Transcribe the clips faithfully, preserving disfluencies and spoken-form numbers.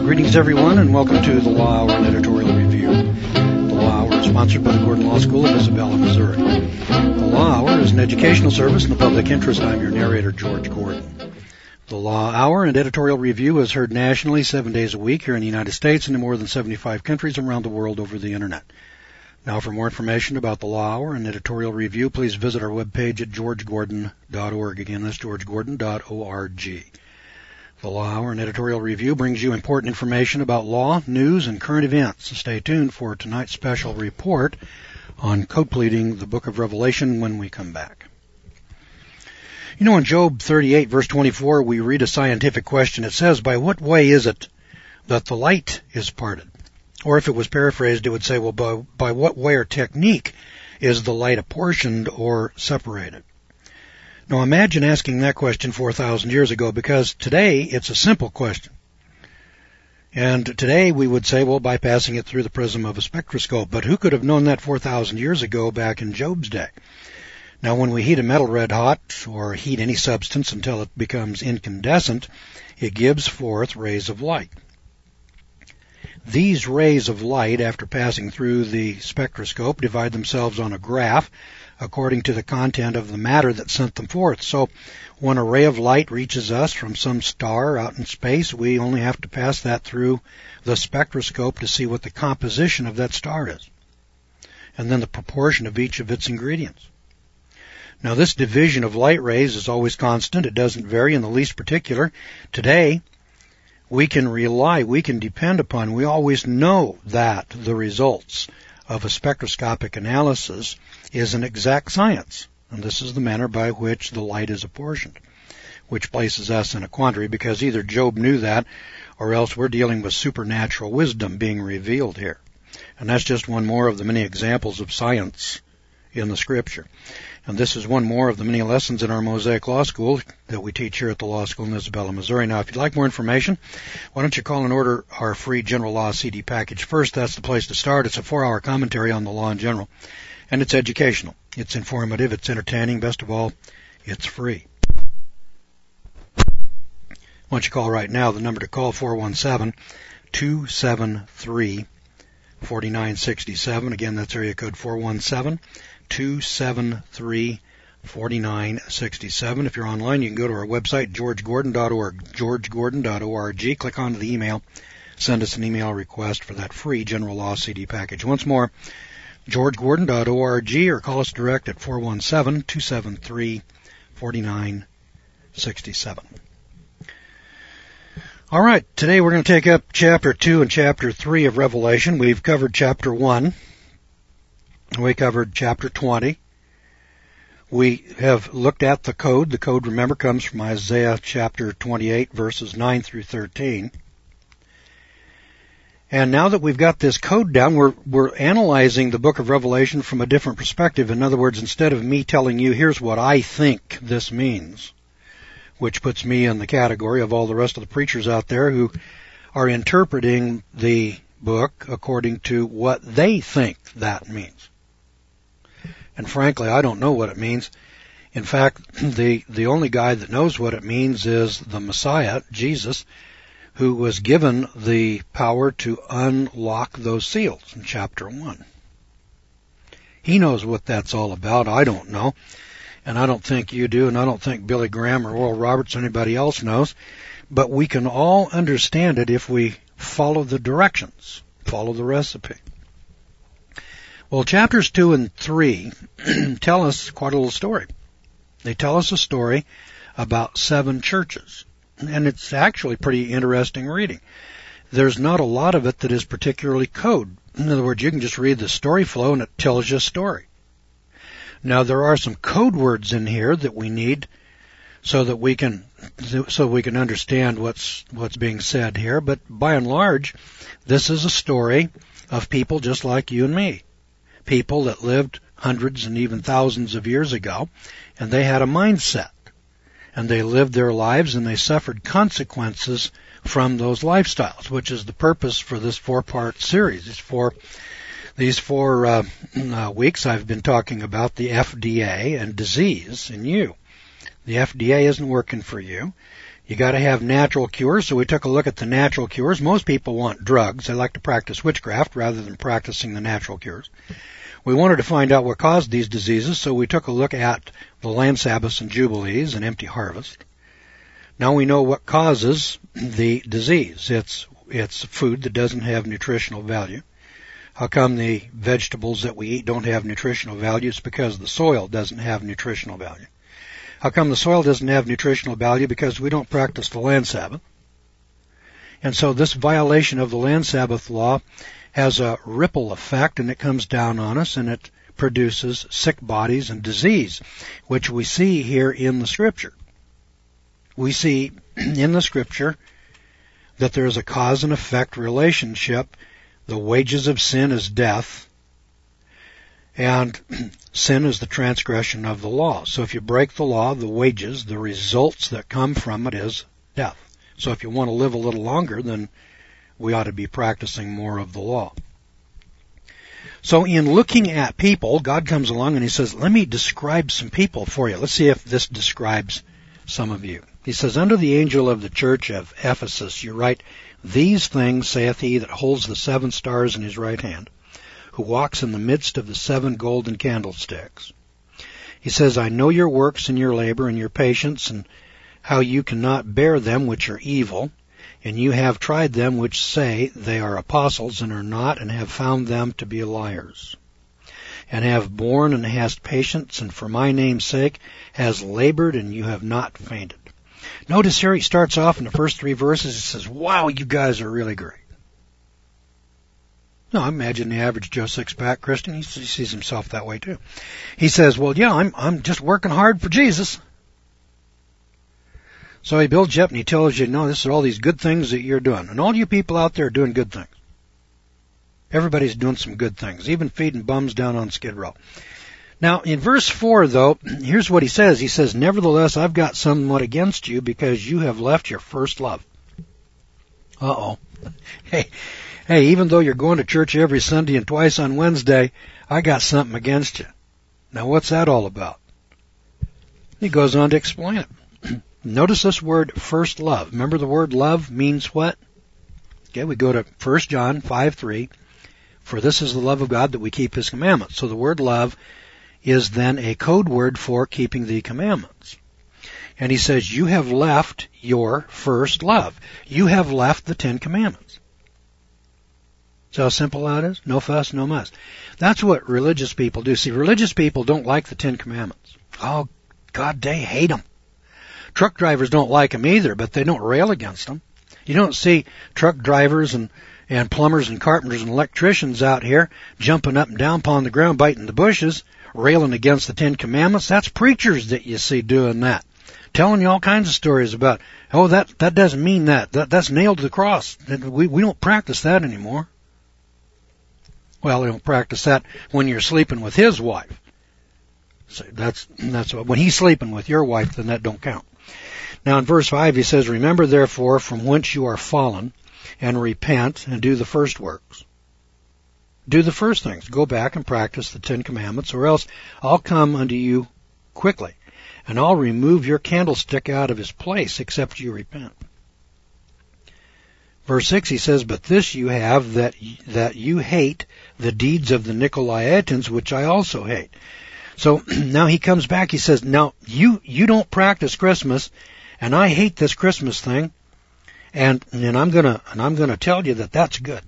Greetings, everyone, and welcome to the Law Hour and Editorial Review. The Law Hour is sponsored by the Gordon Law School of Isabella, Missouri. The Law Hour is an educational service in the public interest. I'm your narrator, George Gordon. The Law Hour and Editorial Review is heard nationally seven days a week here in the United States and in more than seventy-five countries around the world over the Internet. Now, for more information about the Law Hour and Editorial Review, please visit our webpage at george gordon dot org. Again, that's george gordon dot org. The Law Hour and Editorial Review brings you important information about law, news, and current events. So stay tuned for tonight's special report on code pleading the book of Revelation when we come back. You know, in Job thirty-eight, verse twenty-four, we read a scientific question. It says, by what way is it that the light is parted? Or if it was paraphrased, it would say, well, by, by what way or technique is the light apportioned or separated? Now imagine asking that question four thousand years ago, because today it's a simple question. And today we would say, well, by passing it through the prism of a spectroscope. But who could have known that four thousand years ago back in Job's day? Now when we heat a metal red hot, or heat any substance until it becomes incandescent, it gives forth rays of light. These rays of light, after passing through the spectroscope, divide themselves on a graph according to the content of the matter that sent them forth. So when a ray of light reaches us from some star out in space, we only have to pass that through the spectroscope to see what the composition of that star is, and then the proportion of each of its ingredients. Now this division of light rays is always constant. It doesn't vary in the least particular. Today, we can rely, we can depend upon, we always know that the results of a spectroscopic analysis is an exact science. And this is the manner by which the light is apportioned, which places us in a quandary, because either Job knew that, or else we're dealing with supernatural wisdom being revealed here. And that's just one more of the many examples of science in the Scripture. And this is one more of the many lessons in our Mosaic Law School that we teach here at the Law School in Isabella, Missouri. Now, if you'd like more information, why don't you call and order our free General Law C D package first? That's the place to start. It's a four-hour commentary on the law in general, and it's educational. It's informative. It's entertaining. Best of all, it's free. Why don't you call right now? The number to call, four one seven, two seven three, four nine six seven. Again, that's area code four one seven, two seven three, four nine six seven. If you're online, you can go to our website, george gordon dot org, george gordon dot org. Click on the email. Send us an email request for that free General Law C D package. Once more, george gordon dot org, or call us direct at four one seven, two seven three, four nine six seven. All right, today we're going to take up Chapter two and Chapter three of Revelation. We've covered Chapter one. We covered Chapter twenty. We have looked at the code. The code, remember, comes from Isaiah chapter twenty-eight, verses nine through thirteen. And now that we've got this code down, we're, we're analyzing the book of Revelation from a different perspective. In other words, instead of me telling you, here's what I think this means, which puts me in the category of all the rest of the preachers out there who are interpreting the book according to what they think that means. And frankly, I don't know what it means. In fact, the, the only guy that knows what it means is the Messiah, Jesus, who was given the power to unlock those seals in chapter one. He knows what that's all about. I don't know. And I don't think you do, and I don't think Billy Graham or Oral Roberts or anybody else knows. But we can all understand it if we follow the directions, follow the recipe. Well, chapters two and three tell us quite a little story. They tell us a story about seven churches, and it's actually pretty interesting reading. There's not a lot of it that is particularly code. In other words, you can just read the story flow and it tells you a story. Now, there are some code words in here that we need so that we can so we can understand what's what's being said here, but by and large, this is a story of people just like you and me. People that lived hundreds and even thousands of years ago, and they had a mindset, and they lived their lives, and they suffered consequences from those lifestyles, which is the purpose for this four-part series. These four, these four uh, uh, weeks I've been talking about the F D A and disease in you. The F D A isn't working for you. You got to have natural cures, so we took a look at the natural cures. Most people want drugs. They like to practice witchcraft rather than practicing the natural cures. We wanted to find out what caused these diseases, so we took a look at the land Sabbaths and Jubilees and empty harvest. Now we know what causes the disease. It's it's food that doesn't have nutritional value. How come the vegetables that we eat don't have nutritional value? It's because the soil doesn't have nutritional value. How come the soil doesn't have nutritional value? Because we don't practice the land Sabbath. And so this violation of the land Sabbath law has a ripple effect, and it comes down on us, and it produces sick bodies and disease, which we see here in the Scripture. We see in the Scripture that there is a cause and effect relationship. The wages of sin is death, and sin is the transgression of the law. So if you break the law, the wages, the results that come from it is death. So if you want to live a little longer, then we ought to be practicing more of the law. So in looking at people, God comes along and he says, let me describe some people for you. Let's see if this describes some of you. He says, unto the angel of the church of Ephesus you write, these things saith he that holds the seven stars in his right hand, who walks in the midst of the seven golden candlesticks. He says, I know your works and your labor and your patience, and how you cannot bear them which are evil, and you have tried them which say they are apostles and are not, and have found them to be liars. And have borne and hast patience, and for my name's sake has labored, and you have not fainted. Notice here he starts off in the first three verses, he says, wow, you guys are really great. No, I imagine the average Joe Six-Pack Christian, he sees himself that way too. He says, well, yeah, I'm, I'm just working hard for Jesus. So he builds you up and he tells you, no, this is all these good things that you're doing. And all you people out there are doing good things. Everybody's doing some good things, even feeding bums down on Skid Row. Now, in verse four, though, here's what he says. He says, nevertheless, I've got somewhat against you because you have left your first love. Uh-oh. Hey, hey, even though you're going to church every Sunday and twice on Wednesday, I got something against you. Now, what's that all about? He goes on to explain it. Notice this word, first love. Remember the word love means what? Okay, we go to First John five three. For this is the love of God that we keep his commandments. So the word love is then a code word for keeping the commandments. And he says, you have left your first love. You have left the Ten Commandments. See how simple that is? No fuss, no muss. That's what religious people do. See, religious people don't like the Ten Commandments. Oh, God, they hate them. Truck drivers don't like them either, but they don't rail against them. You don't see truck drivers and, and plumbers and carpenters and electricians out here jumping up and down upon the ground, biting the bushes, railing against the Ten Commandments. That's preachers that you see doing that. Telling you all kinds of stories about, oh, that, that doesn't mean that. that. That's nailed to the cross. We, we don't practice that anymore. Well, they don't practice that when you're sleeping with his wife. So that's, that's what, when he's sleeping with your wife, then that don't count. Now in verse five he says, remember therefore from whence you are fallen, and repent, and do the first works. Do the first things. Go back and practice the Ten Commandments, or else I'll come unto you quickly, and I'll remove your candlestick out of his place, except you repent. Verse six he says, but this you have, that that you hate the deeds of the Nicolaitans, which I also hate. So now he comes back, he says, now you, you don't practice Christmas, and I hate this Christmas thing, and, and I'm gonna, and I'm gonna tell you that that's good.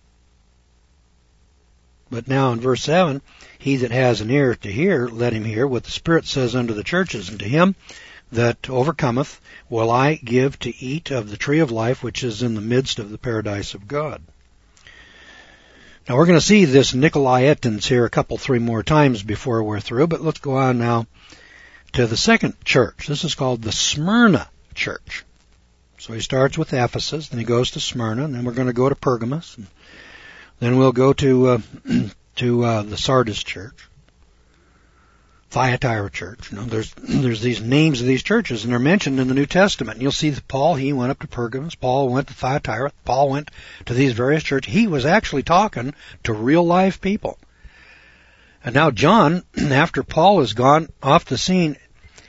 But now in verse seven, he that has an ear to hear, let him hear what the Spirit says unto the churches, and to him that overcometh will I give to eat of the tree of life, which is in the midst of the paradise of God. Now we're going to see this Nicolaitans here a couple, three more times before we're through, but let's go on now to the second church. This is called the Smyrna church. So he starts with Ephesus, then he goes to Smyrna, and then we're going to go to Pergamos, and then we'll go to uh, to uh, the Sardis church, Thyatira church. You know, there's there's these names of these churches, and they're mentioned in the New Testament. And you'll see that Paul, he went up to Pergamos. Paul went to Thyatira. Paul went to these various churches. He was actually talking to real life people. And now John, after Paul is gone off the scene,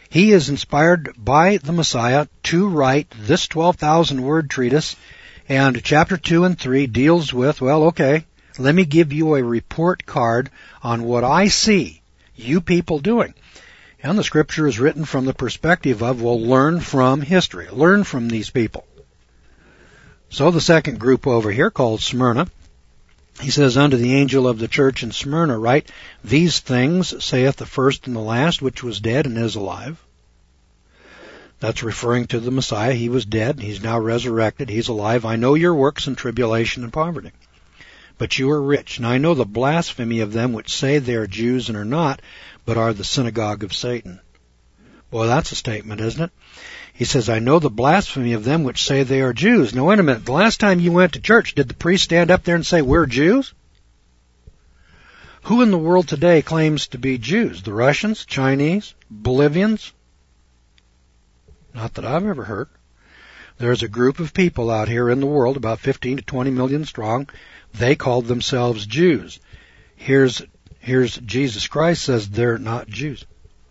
He is inspired by the Messiah to write this twelve thousand word treatise, and chapter two and three deals with, well, okay, let me give you a report card on what I see you people doing. And the scripture is written from the perspective of, well, learn from history. Learn from these people. So the second group over here, called Smyrna, he says, unto the angel of the church in Smyrna write, these things saith the first and the last, which was dead and is alive. That's referring to the Messiah. He was dead. He's now resurrected. He's alive. I know your works and tribulation and poverty. But you are rich. And I know the blasphemy of them which say they are Jews and are not, but are the synagogue of Satan. Boy, that's a statement, isn't it? He says, I know the blasphemy of them which say they are Jews. Now, wait a minute. The last time you went to church, did the priest stand up there and say, we're Jews? Who in the world today claims to be Jews? The Russians? Chinese? Bolivians? Not that I've ever heard. There's a group of people out here in the world, about fifteen to twenty million strong. They called themselves Jews. Here's, here's Jesus Christ says they're not Jews.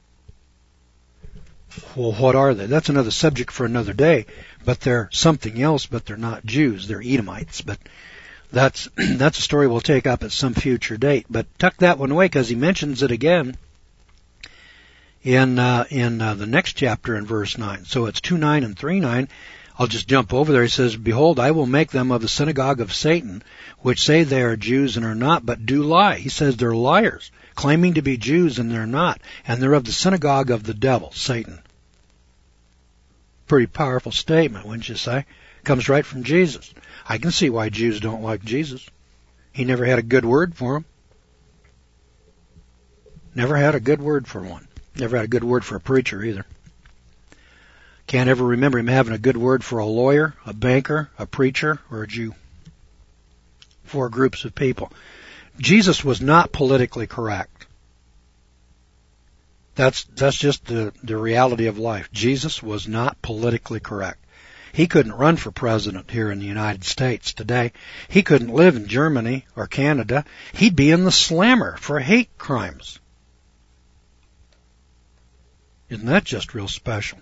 Well, what are they? That's another subject for another day. But they're something else, but they're not Jews. They're Edomites. But that's that's a story we'll take up at some future date. But tuck that one away, because he mentions it again in uh, in uh, the next chapter in verse nine. So it's two nine and three nine. I'll just jump over there. He says, behold, I will make them of the synagogue of Satan, which say they are Jews and are not, but do lie. He says they're liars, claiming to be Jews and they're not. And they're of the synagogue of the devil, Satan. Pretty powerful statement, wouldn't you say? Comes right from Jesus. I can see why Jews don't like Jesus. He never had a good word for them. Never had a good word for one. Never had a good word for a preacher either. Can't ever remember him having a good word for a lawyer, a banker, a preacher, or a Jew. Four groups of people. Jesus was not politically correct. That's that's just the, the reality of life. Jesus was not politically correct. He couldn't run for president here in the United States today. He couldn't live in Germany or Canada. He'd be in the slammer for hate crimes. Isn't that just real special?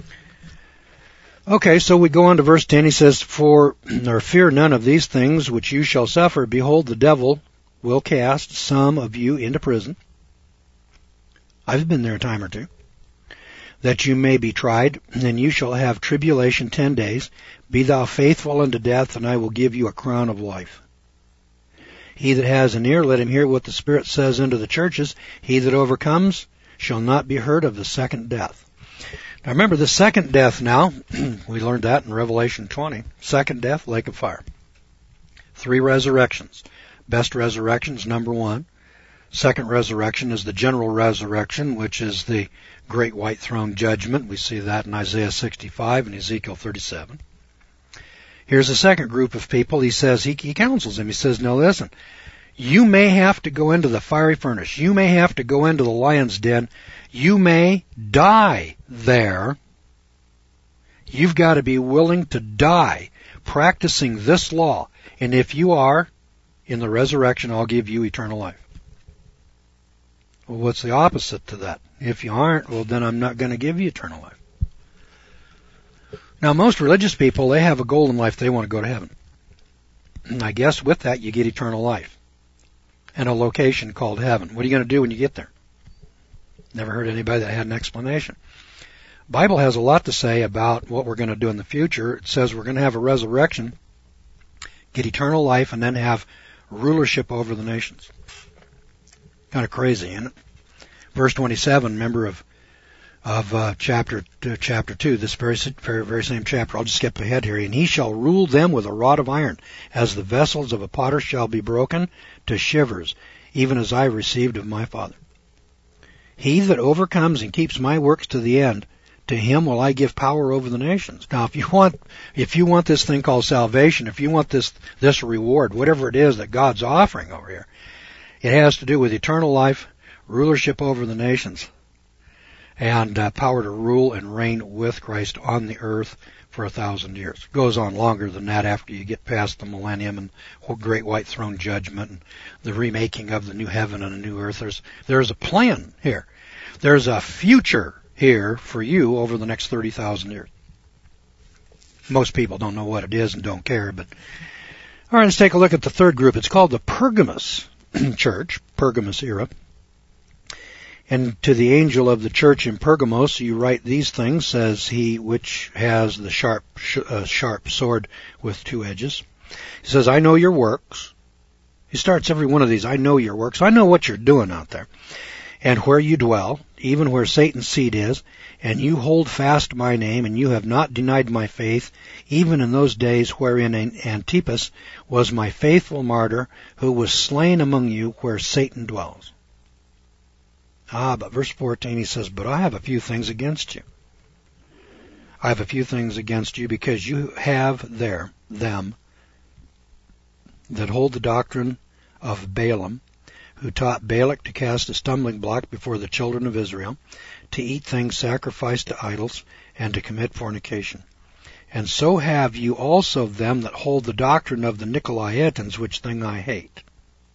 Okay, so we go on to verse ten. He says, For, or fear none of these things which you shall suffer. Behold, the devil will cast some of you into prison. I've been there a time or two. That you may be tried, and you shall have tribulation ten days. Be thou faithful unto death, and I will give you a crown of life. He that has an ear, let him hear what the Spirit says unto the churches. He that overcomes shall not be hurt of the second death. Now remember, the second death now, we learned that in Revelation twenty. Second death, lake of fire. Three resurrections. Best resurrections, number one. Second resurrection is the general resurrection, which is the great white throne judgment. We see that in Isaiah sixty-five and Ezekiel thirty-seven. Here's a second group of people. He says, he, he counsels them. He says, now listen, you may have to go into the fiery furnace. You may have to go into the lion's den. You may die there. You've got to be willing to die practicing this law. And if you are, in the resurrection, I'll give you eternal life. Well, what's the opposite to that? If you aren't, well, then I'm not going to give you eternal life. Now, most religious people, they have a goal in life. They want to go to heaven. And I guess with that, you get eternal life and a location called heaven. What are you going to do when you get there? Never heard anybody that had an explanation. Bible has a lot to say about what we're going to do in the future. It says we're going to have a resurrection, get eternal life, and then have rulership over the nations. Kind of crazy, isn't it? Verse twenty-seven, remember of of uh, chapter uh, chapter two, this very, very very same chapter. I'll just skip ahead here. And he shall rule them with a rod of iron, as the vessels of a potter shall be broken to shivers, even as I received of my Father. He that overcomes and keeps my works to the end, to him will I give power over the nations. Now, if you want, if you want this thing called salvation, if you want this this reward, whatever it is that God's offering over here, it has to do with eternal life, rulership over the nations, and uh, power to rule and reign with Christ on the earth for a thousand years. It goes on longer than that after you get past the millennium and great white throne judgment and the remaking of the new heaven and the new earth. There's, there's a plan here. There's a future here for you over the next thirty thousand years. Most people don't know what it is and don't care, but all right, let's take a look at the third group. It's called the Pergamos church, Pergamos era. And to the angel of the church in Pergamos, you write these things, says he which has the sharp, sh- uh, sharp sword with two edges. He says, I know your works. He starts every one of these, I know your works. I know what you're doing out there. And where you dwell, even where Satan's seat is, and you hold fast my name, and you have not denied my faith, even in those days wherein Antipas was my faithful martyr, who was slain among you where Satan dwells. Ah, but verse fourteen, he says, but I have a few things against you. I have a few things against you, because you have there them that hold the doctrine of Balaam, who taught Balak to cast a stumbling block before the children of Israel, to eat things sacrificed to idols, and to commit fornication. And so have you also them that hold the doctrine of the Nicolaitans, which thing I hate.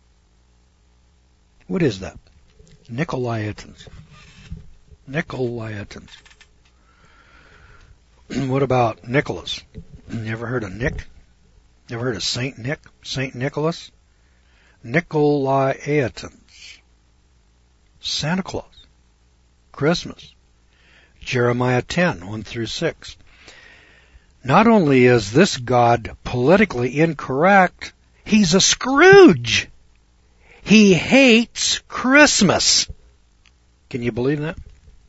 What is that? Nicolaitans. Nicolaitans. What about Nicholas? You ever heard of Nick? Ever heard of Saint Nick? Saint Nicholas? Nicolaitans. Santa Claus. Christmas. Jeremiah ten, one through six. Not only is this God politically incorrect, he's a Scrooge. He hates Christmas. Can you believe that?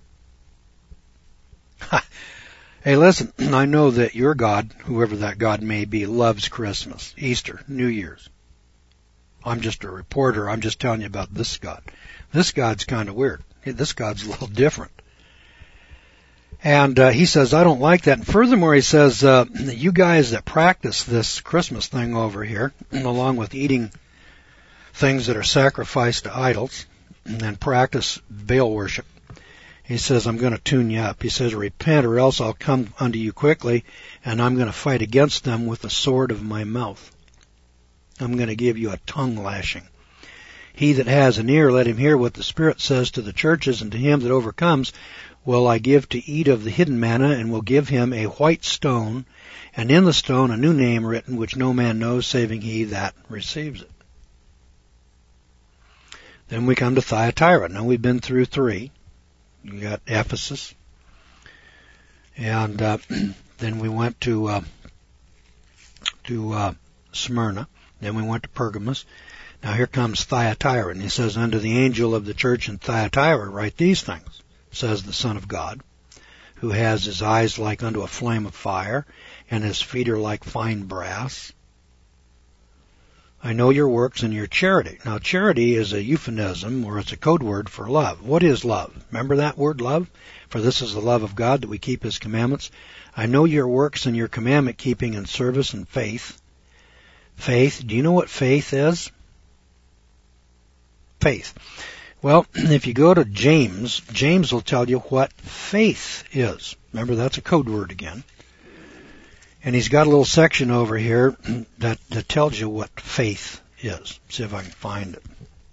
Hey, listen, I know that your God, whoever that God may be, loves Christmas, Easter, New Year's. I'm just a reporter. I'm just telling you about this God. This God's kind of weird. This God's a little different. And uh, he says, I don't like that. And furthermore, he says, uh, you guys that practice this Christmas thing over here, along with eating things that are sacrificed to idols, and practice Baal worship, he says, I'm going to tune you up. He says, repent, or else I'll come unto you quickly, and I'm going to fight against them with the sword of my mouth. I'm going to give you a tongue lashing. He that has an ear, let him hear what the Spirit says to the churches, and to him that overcomes will I give to eat of the hidden manna, and will give him a white stone, and in the stone a new name written, which no man knows, saving he that receives it. Then we come to Thyatira. Now we've been through three. We got Ephesus, and uh, then we went to uh, to uh, Smyrna. Then we went to Pergamos. Now here comes Thyatira, and he says, unto the angel of the church in Thyatira write these things, says the Son of God, who has his eyes like unto a flame of fire, and his feet are like fine brass. I know your works and your charity. Now, charity is a euphemism, or it's a code word for love. What is love? Remember that word, love? For this is the love of God, that we keep his commandments. I know your works and your commandment keeping and service and faith. Faith. Do you know what faith is? Faith. Well, if you go to James, James will tell you what faith is. Remember, that's a code word again. And he's got a little section over here that, that tells you what faith is. See if I can find it.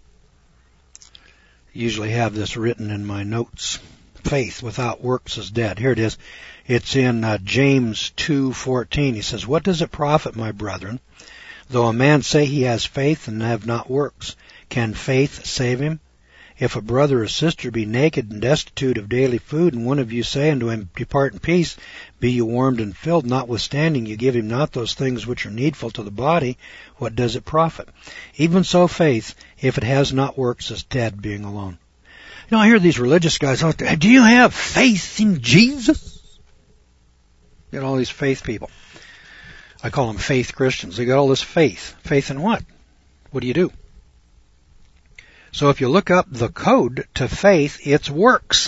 I usually have this written in my notes. Faith without works is dead. Here it is. It's in uh, James two fourteen. He says, what does it profit, my brethren, though a man say he has faith and have not works? Can faith save him? If a brother or sister be naked and destitute of daily food, and one of you say unto him, depart in peace, be you warmed and filled, notwithstanding you give him not those things which are needful to the body, what does it profit? Even so faith, if it has not works, is dead, being alone. You know, I hear these religious guys out there, do you have faith in Jesus? You got all these faith people. I call them faith Christians. They got all this faith. Faith in what? What do you do? So if you look up the code to faith, it's works.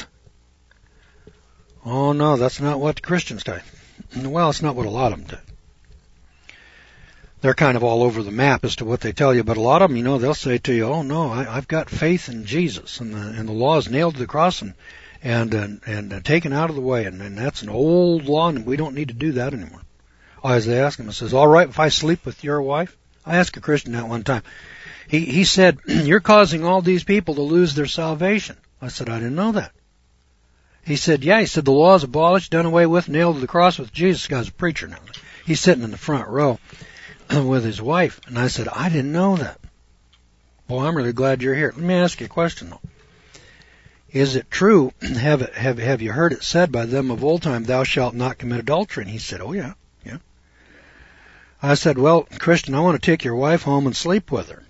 Oh no, that's not what the Christians do. Well, it's not what a lot of them do. They're kind of all over the map as to what they tell you, but a lot of them, you know, they'll say to you, oh no, I, I've got faith in Jesus, and the, and the law is nailed to the cross and and and, and uh, taken out of the way, and, and that's an old law, and we don't need to do that anymore. Oh, as they ask him, it says, all right, if I sleep with your wife? I asked a Christian that one time. He, he said, you're causing all these people to lose their salvation. I said, I didn't know that. He said, yeah, he said, the law is abolished, done away with, nailed to the cross with Jesus. This guy's a preacher now. He's sitting in the front row with his wife. And I said, I didn't know that. Well, I'm really glad you're here. Let me ask you a question, though. Is it true, have, it, have, have you heard it said by them of old time, thou shalt not commit adultery? And he said, oh, yeah, yeah. I said, well, Christian, I want to take your wife home and sleep with her.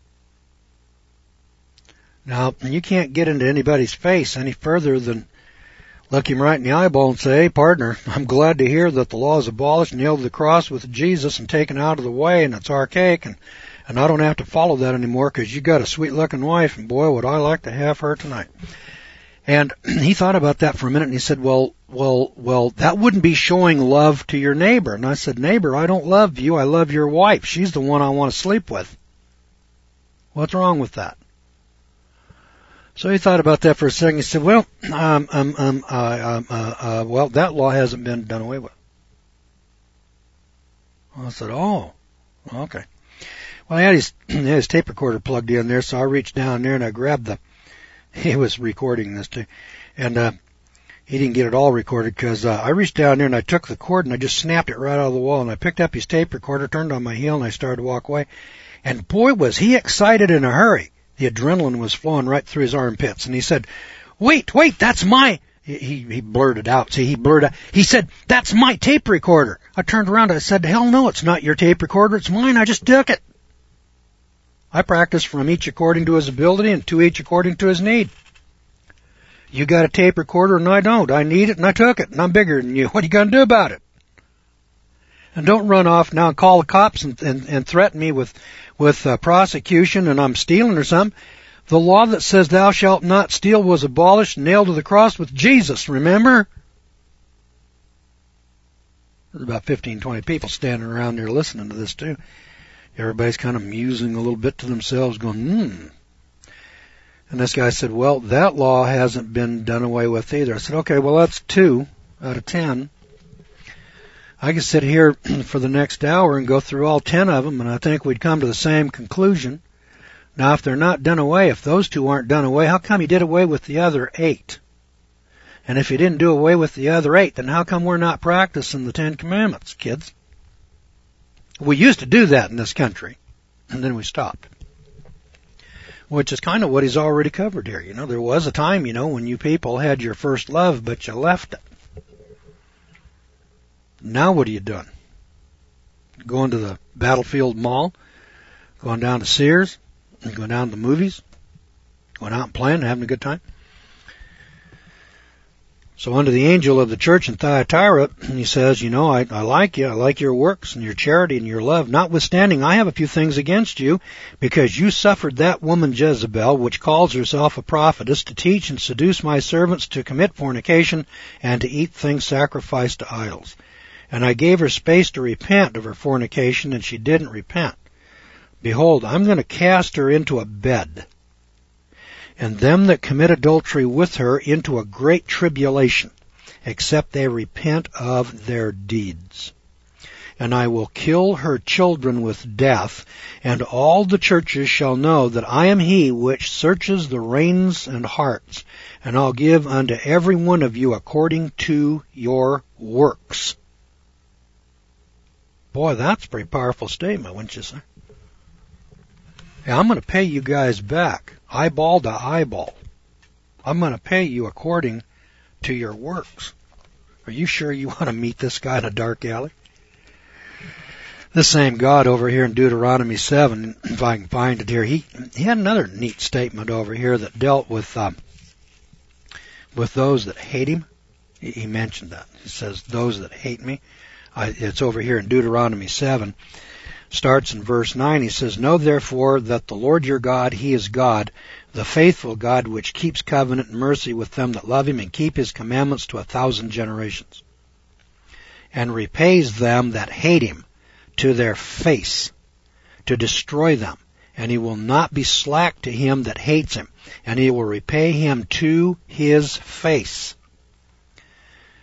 Now, you can't get into anybody's face any further than look him right in the eyeball and say, hey, partner, I'm glad to hear that the law is abolished, nailed to the cross with Jesus and taken out of the way, and it's archaic, and, and I don't have to follow that anymore because you got a sweet-looking wife, and boy, would I like to have her tonight. And he thought about that for a minute, and he said, well, well, well, that wouldn't be showing love to your neighbor. And I said, neighbor, I don't love you. I love your wife. She's the one I want to sleep with. What's wrong with that? So he thought about that for a second. He said, well, um, um, um, uh, um, uh, uh, well, that law hasn't been done away with. I said, oh, okay. Well, he had his, he had his tape recorder plugged in there, so I reached down there and I grabbed the, he was recording this too, and uh, he didn't get it all recorded because uh, I reached down there and I took the cord and I just snapped it right out of the wall, and I picked up his tape recorder, turned on my heel, and I started to walk away. And boy, was he excited in a hurry. The adrenaline was flowing right through his armpits, and he said, wait, wait, that's my, he, he, he blurted out, see, he blurted out, he said, that's my tape recorder. I turned around, I said, hell no, it's not your tape recorder, it's mine, I just took it. I practice from each according to his ability and to each according to his need. You got a tape recorder and I don't. I need it and I took it and I'm bigger than you. What are you going to do about it? And don't run off now and call the cops and, and, and threaten me with, with uh, prosecution and I'm stealing or something. The law that says thou shalt not steal was abolished and nailed to the cross with Jesus, remember? There's about fifteen, twenty people standing around there listening to this too. Everybody's kind of musing a little bit to themselves, going, hmm. And this guy said, well, that law hasn't been done away with either. I said, okay, well, that's two out of ten. I could sit here for the next hour and go through all ten of them, and I think we'd come to the same conclusion. Now, if they're not done away, if those two aren't done away, how come you did away with the other eight? And if you didn't do away with the other eight, then how come we're not practicing the Ten Commandments, kids? We used to do that in this country, and then we stopped. Which is kind of what he's already covered here. You know, there was a time, you know, when you people had your first love, but you left it. Now what are you doing? Going to the Battlefield Mall? Going down to Sears? Going down to the movies? Going out and playing, having a good time? So unto the angel of the church in Thyatira, he says, you know, I, I like you, I like your works and your charity and your love. Notwithstanding, I have a few things against you, because you suffered that woman Jezebel, which calls herself a prophetess, to teach and seduce my servants to commit fornication and to eat things sacrificed to idols. And I gave her space to repent of her fornication, and she didn't repent. Behold, I'm going to cast her into a bed, and them that commit adultery with her into a great tribulation, except they repent of their deeds. And I will kill her children with death, and all the churches shall know that I am he which searches the reins and hearts, and I'll give unto every one of you according to your works. Boy, that's a pretty powerful statement, wouldn't you say? Hey, I'm going to pay you guys back, eyeball to eyeball. I'm going to pay you according to your works. Are you sure you want to meet this guy in a dark alley? This same God over here in Deuteronomy seven, if I can find it here, he, he had another neat statement over here that dealt with uh, with those that hate him. He, he mentioned that. He says, those that hate me. I, it's over here in Deuteronomy seven. Starts in verse nine. He says, know therefore that the Lord your God, he is God, the faithful God, which keeps covenant and mercy with them that love him and keep his commandments to a thousand generations, and repays them that hate him to their face, to destroy them. And he will not be slack to him that hates him, and he will repay him to his face.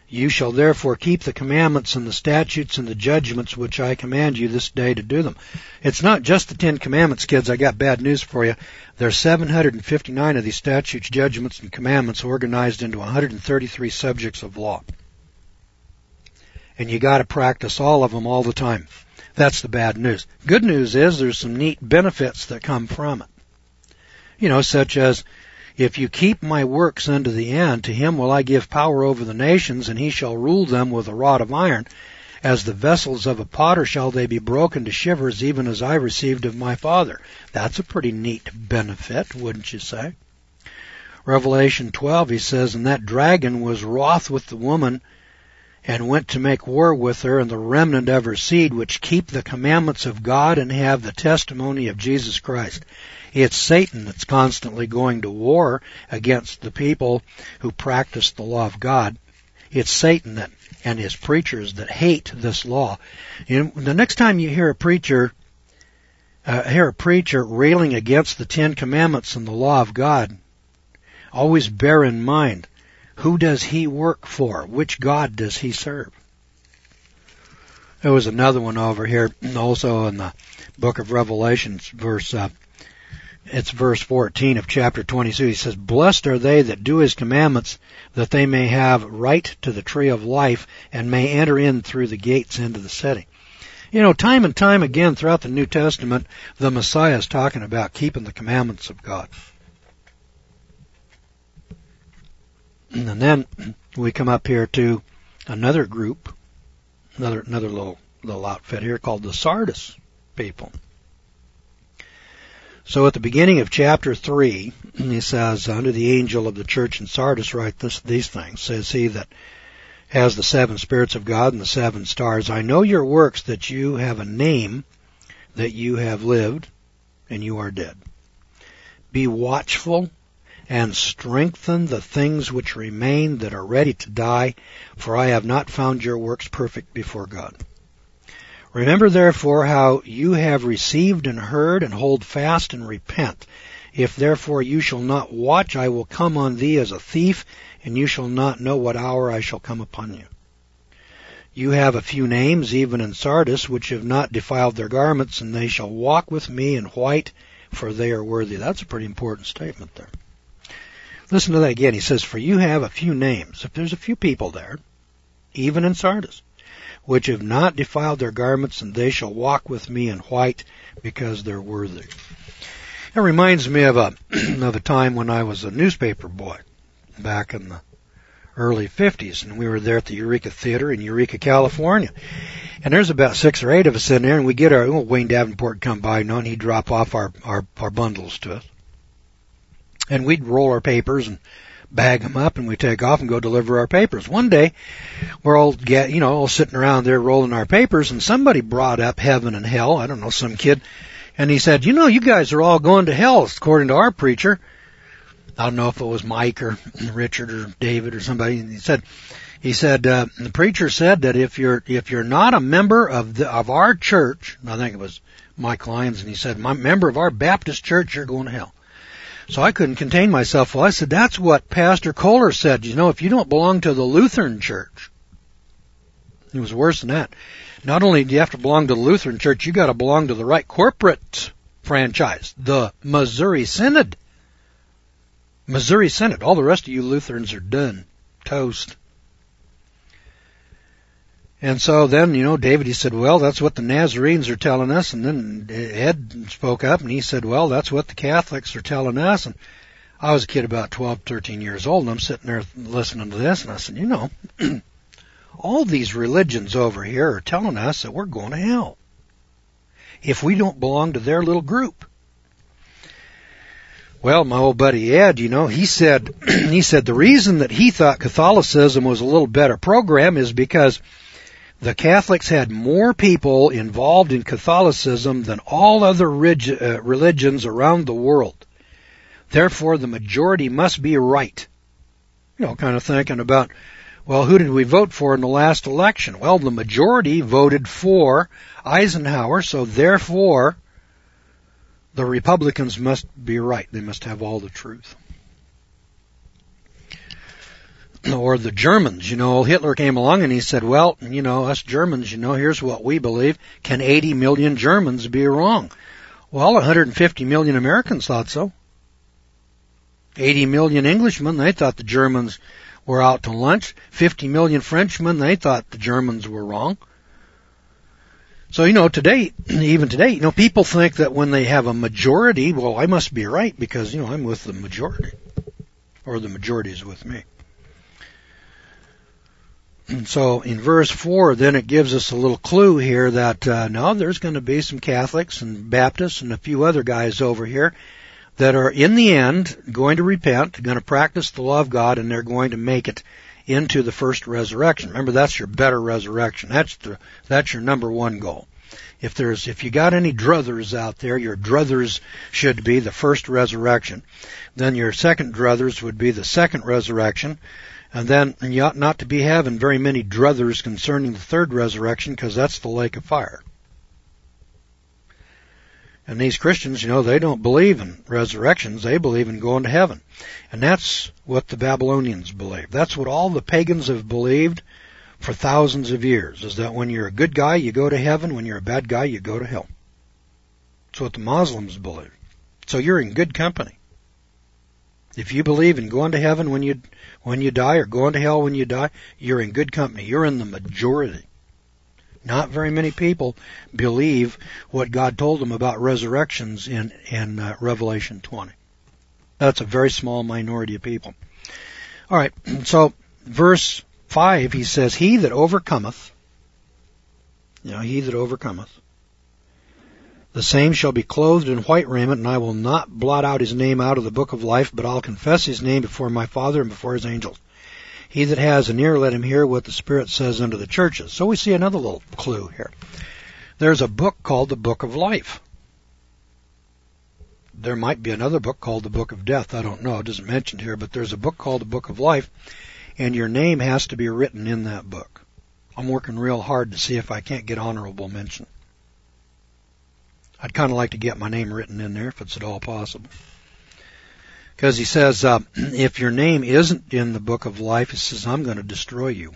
You shall therefore keep the commandments and the statutes and the judgments which I command you this day to do them. It's not just the Ten Commandments, kids. I got bad news for you. There's seven hundred fifty-nine of these statutes, judgments, and commandments organized into one hundred thirty-three subjects of law. And you got to practice all of them all the time. That's the bad news. Good news is there's some neat benefits that come from it. You know, such as, if you keep my works unto the end, to him will I give power over the nations, and he shall rule them with a rod of iron. As the vessels of a potter shall they be broken to shivers, even as I received of my Father. That's a pretty neat benefit, wouldn't you say? Revelation twelve, he says, and that dragon was wroth with the woman, and went to make war with her, and the remnant of her seed, which keep the commandments of God and have the testimony of Jesus Christ. It's Satan that's constantly going to war against the people who practice the law of God. It's Satan that, and his preachers that hate this law. You know, the next time you hear a preacher, uh, hear a preacher railing against the Ten Commandments and the law of God, always bear in mind, who does he work for? Which God does he serve? There was another one over here, also in the book of Revelation, verse uh, It's verse fourteen of chapter twenty-two. He says, blessed are they that do his commandments, that they may have right to the tree of life, and may enter in through the gates into the city. You know, time and time again throughout the New Testament, the Messiah is talking about keeping the commandments of God. And then we come up here to another group, another another little little outfit here called the Sardis people. So at the beginning of chapter three, he says, unto the angel of the church in Sardis write this, these things, says he that has the seven spirits of God and the seven stars. I know your works, that you have a name, that you have lived, and you are dead. Be watchful and strengthen the things which remain that are ready to die, for I have not found your works perfect before God. Remember therefore how you have received and heard, and hold fast and repent. If therefore you shall not watch, I will come on thee as a thief, and you shall not know what hour I shall come upon you. You have a few names, even in Sardis, which have not defiled their garments, and they shall walk with me in white, for they are worthy. That's a pretty important statement there. Listen to that again. He says, for you have a few names. If there's a few people there, even in Sardis, which have not defiled their garments, and they shall walk with me in white, because they're worthy. It reminds me of a of a time when I was a newspaper boy, back in the early fifties, and we were there at the Eureka Theater in Eureka, California. And there's about six or eight of us in there, and we get our, oh, Wayne Davenport come by, you know, and he'd drop off our, our, our bundles to us. And we'd roll our papers and bag them up, and we take off and go deliver our papers. One day, we're all get, you know, all sitting around there rolling our papers, and somebody brought up heaven and hell. I don't know, some kid, and he said, you know, you guys are all going to hell, according to our preacher. I don't know if it was Mike or Richard or David or somebody. And he said, he said, uh, the preacher said that if you're if you're not a member of the of our church, I think it was Mike Lyons, and he said, my member of our Baptist church, you're going to hell. So I couldn't contain myself. Well, I said, that's what Pastor Kohler said. You know, if you don't belong to the Lutheran church, it was worse than that. Not only do you have to belong to the Lutheran church, you got to belong to the right corporate franchise, the Missouri Synod. Missouri Synod. All the rest of you Lutherans are done. Toast. And so then, you know, David, he said, well, that's what the Nazarenes are telling us. And then Ed spoke up and he said, well, that's what the Catholics are telling us. And I was a kid about twelve, thirteen years old, and I'm sitting there listening to this, and I said, you know, all these religions over here are telling us that we're going to hell if we don't belong to their little group. Well, my old buddy Ed, you know, he said, he said the reason that he thought Catholicism was a little better program is because the Catholics had more people involved in Catholicism than all other rig- uh, religions around the world. Therefore, the majority must be right. You know, kind of thinking about, well, who did we vote for in the last election? Well, the majority voted for Eisenhower, so therefore, the Republicans must be right. They must have all the truth. or the Germans. You know, Hitler came along and he said, well, you know, us Germans, you know, here's what we believe. Can eighty million Germans be wrong? Well, one hundred fifty million Americans thought so. eighty million Englishmen, they thought the Germans were out to lunch. fifty million Frenchmen, they thought the Germans were wrong. So, you know, today, even today, you know, people think that when they have a majority, well, I must be right because, you know, I'm with the majority. Or the majority is with me. And so in verse four, then it gives us a little clue here that uh, now there's going to be some Catholics and Baptists and a few other guys over here that are in the end going to repent, going to practice the law of God, and they're going to make it into the first resurrection. Remember, that's your better resurrection. That's the that's your number one goal. If there's if you got any druthers out there, your druthers should be the first resurrection. Then your second druthers would be the second resurrection. And then you ought not to be having very many druthers concerning the third resurrection, because that's the lake of fire. And these Christians, you know, they don't believe in resurrections. They believe in going to heaven. And that's what the Babylonians believe. That's what all the pagans have believed for thousands of years, is that when you're a good guy, you go to heaven. When you're a bad guy, you go to hell. That's what the Muslims believe. So you're in good company. If you believe in going to heaven when you when you die or going to hell when you die, you're in good company. You're in the majority. Not very many people believe what God told them about resurrections in, in uh, Revelation twenty. That's a very small minority of people. All right, so verse five, he says, he that overcometh, you know, he that overcometh, the same shall be clothed in white raiment, and I will not blot out his name out of the book of life, but I'll confess his name before my Father and before his angels. He that has an ear, let him hear what the Spirit says unto the churches. So we see another little clue here. There's a book called the Book of Life. There might be another book called the Book of Death. I don't know. It isn't mentioned here, but there's a book called the Book of Life, and your name has to be written in that book. I'm working real hard to see if I can't get honorable mention. I'd kind of like to get my name written in there if it's at all possible. Because he says, uh, if your name isn't in the book of life, he says, I'm going to destroy you.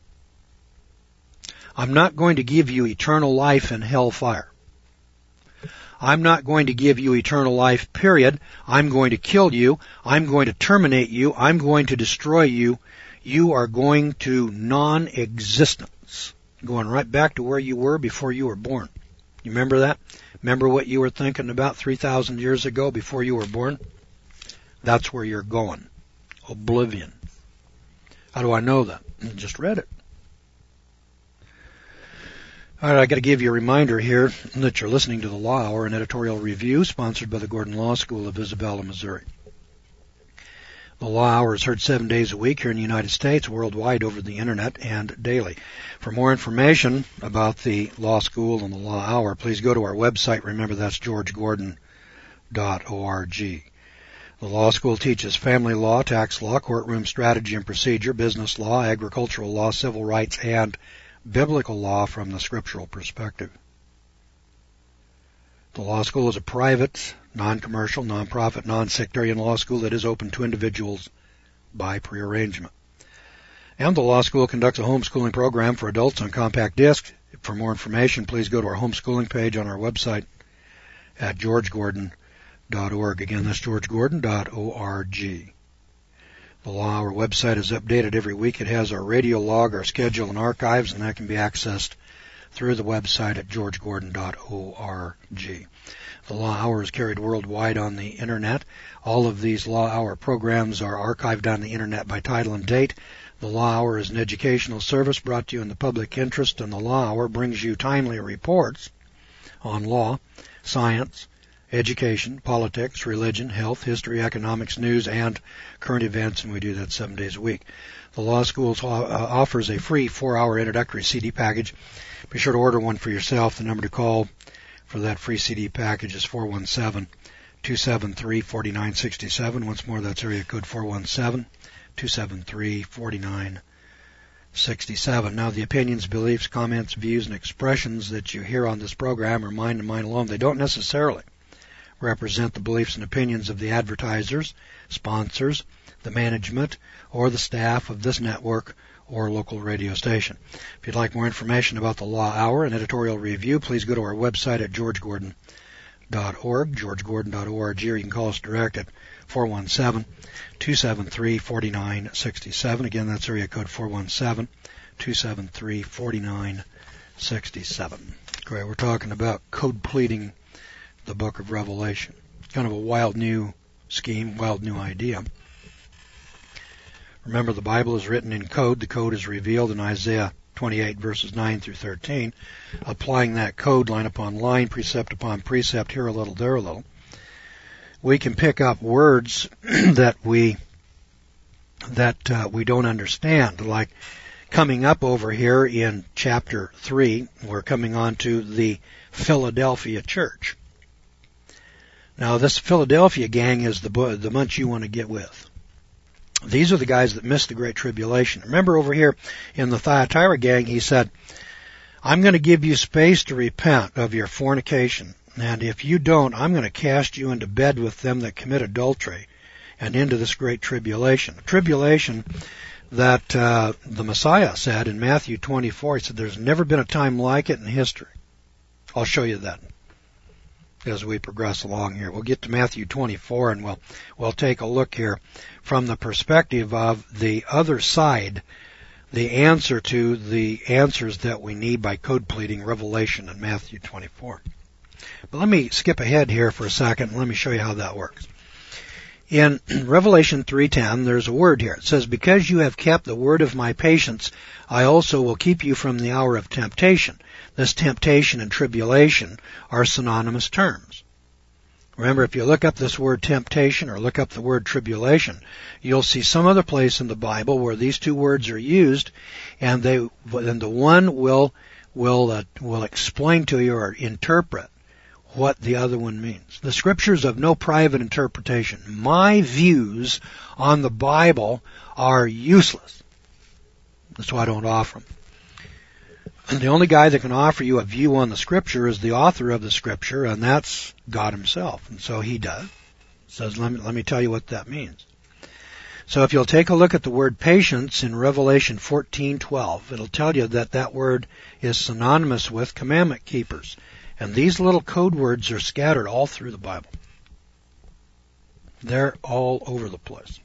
I'm not going to give you eternal life in hellfire. I'm not going to give you eternal life, period. I'm going to kill you. I'm going to terminate you. I'm going to destroy you. You are going to non-existence. Going right back to where you were before you were born. You remember that? Remember what you were thinking about three thousand years ago before you were born? That's where you're going. Oblivion. How do I know that? I just read it. All right, I got to give you a reminder here that you're listening to the Law Hour, an editorial review sponsored by the Gordon Law School of Isabella, Missouri. The Law Hour is heard seven days a week here in the United States, worldwide over the Internet, and daily. For more information about the Law School and the Law Hour, please go to our website. Remember, that's george gordon dot org. The Law School teaches family law, tax law, courtroom strategy and procedure, business law, agricultural law, civil rights, and biblical law from the scriptural perspective. The Law School is a private, non-commercial, non-profit, non-sectarian law school that is open to individuals by prearrangement. And the Law School conducts a homeschooling program for adults on compact disc. For more information, please go to our homeschooling page on our website at george gordon dot org. Again, that's george gordon dot org. The Law Hour website is updated every week. It has our radio log, our schedule, and archives, and that can be accessed through the website at george gordon dot org. The Law Hour is carried worldwide on the Internet. All of these Law Hour programs are archived on the Internet by title and date. The Law Hour is an educational service brought to you in the public interest, and the Law Hour brings you timely reports on law, science, education, politics, religion, health, history, economics, news, and current events, and we do that seven days a week. The Law School uh, offers a free four-hour introductory C D package. Be sure to order one for yourself. The number to call for that free C D package is four one seven, two seven three, four nine six seven. Once more, that's area code four one seven, two seven three, four nine six seven. Now, the opinions, beliefs, comments, views, and expressions that you hear on this program are mine and mine alone. They don't necessarily represent the beliefs and opinions of the advertisers, sponsors, the management, or the staff of this network or local radio station. If you'd like more information about the Law Hour and editorial review, please go to our website at george gordon dot org, george gordon dot org, or you can call us direct at four one seven, two seven three, four nine six seven. Again, that's area code four one seven, two seven three, four nine six seven. Great, we're talking about code pleading the book of Revelation. Kind of a wild new scheme, wild new idea. Remember, the Bible is written in code. The code is revealed in Isaiah twenty-eight, verses nine through thirteen. Applying that code line upon line, precept upon precept, here a little, there a little, we can pick up words that we that uh, we don't understand, like coming up over here in chapter three, we're coming on to the Philadelphia church. Now, this Philadelphia gang is the the bunch you want to get with. These are the guys that missed the Great Tribulation. Remember over here in the Thyatira gang, he said, I'm going to give you space to repent of your fornication. And if you don't, I'm going to cast you into bed with them that commit adultery and into this Great Tribulation. Tribulation that uh, the Messiah said in Matthew twenty-four, he said, there's never been a time like it in history. I'll show you that as we progress along here. We'll get to Matthew twenty-four, and we'll we'll take a look here from the perspective of the other side, the answer to the answers that we need by code pleading Revelation in Matthew twenty-four. But let me skip ahead here for a second and let me show you how that works. In Revelation three ten, there's a word here. It says, because you have kept the word of my patience, I also will keep you from the hour of temptation. This temptation and tribulation are synonymous terms. Remember, if you look up this word temptation or look up the word tribulation, you'll see some other place in the Bible where these two words are used, and they, and the one will will uh, will explain to you or interpret what the other one means. The Scriptures have no private interpretation. My views on the Bible are useless. That's why I don't offer them. And the only guy that can offer you a view on the Scripture is the author of the Scripture, and that's God himself. And so he does. Says, let me, let me tell you what that means. So if you'll take a look at the word patience in Revelation fourteen twelve, it'll tell you that that word is synonymous with commandment keepers. And these little code words are scattered all through the Bible. They're all over the place.